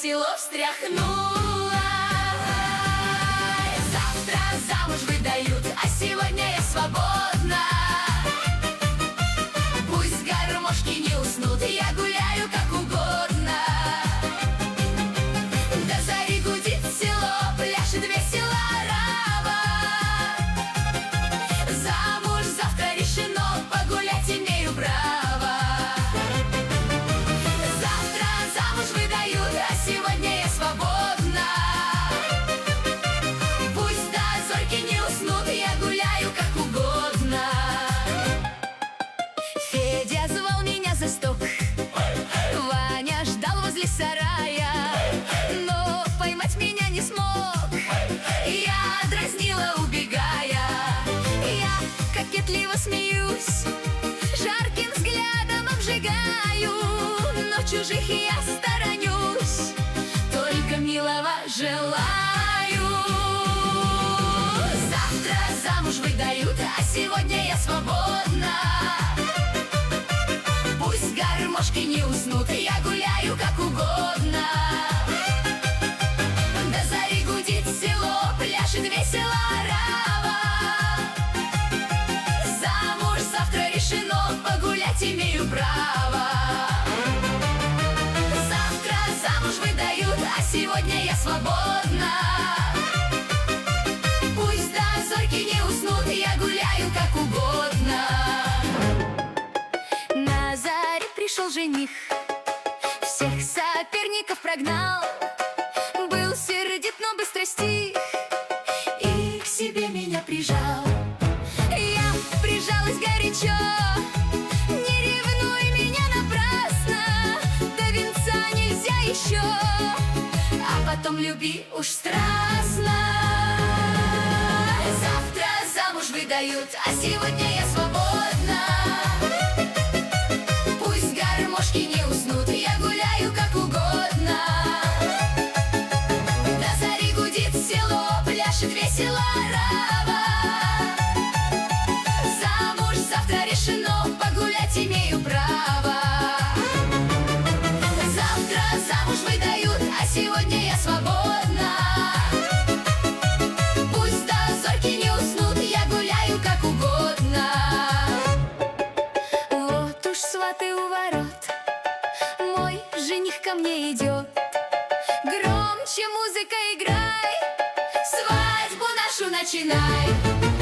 село встряхнула. Завтра замуж выдают, а сегодня я свободна. Пусть гармошки не уснут, и я гуляю как угодно. До зари гудит село, пляшет весело арава. Замуж завтра решено, погулять имею право. Завтра замуж выдают, а сегодня я свободна. Пусть до зорьки не уснут, я гуляю как угодно. Федя звал меня за сток, Ваня ждал возле сарая, но поймать меня не смог. Я дразнила, убегая. Я кокетливо смеюсь, жарким взглядом обжигаю, но чужих я сторонюсь, только милого желаю. Завтра замуж выдают, а сегодня я свободна. Пусть гармошки не уснут, и я гуляю как угодно. До зари гудит село, пляшет весело арава. Замуж завтра решено, погулять имею право. Завтра замуж выдают, а сегодня я свободна. Пусть до зорьки не уснут, я гуляю как угодно. На заре пришел жених, всех соперников прогнал. Был сердит, но быстро стих, и к себе меня прижал. Я прижалась горячо, не ревнуй меня напрасно, до венца нельзя еще, а потом люби уж страстно. Завтра замуж выдают, а сегодня я свободна. Пусть гармошки не уснут, я гуляю как угодно. До зари гудит село, пляшет весело арава. Замуж завтра решено, погулять имею право. Завтра замуж выдают, а сегодня я свободна. Пусть до зорьки не уснут, я гуляю как угодно. Вот уж сваты у ворот, мой жених ко мне идет. Громче музыка играй, свадьбу нашу начинай.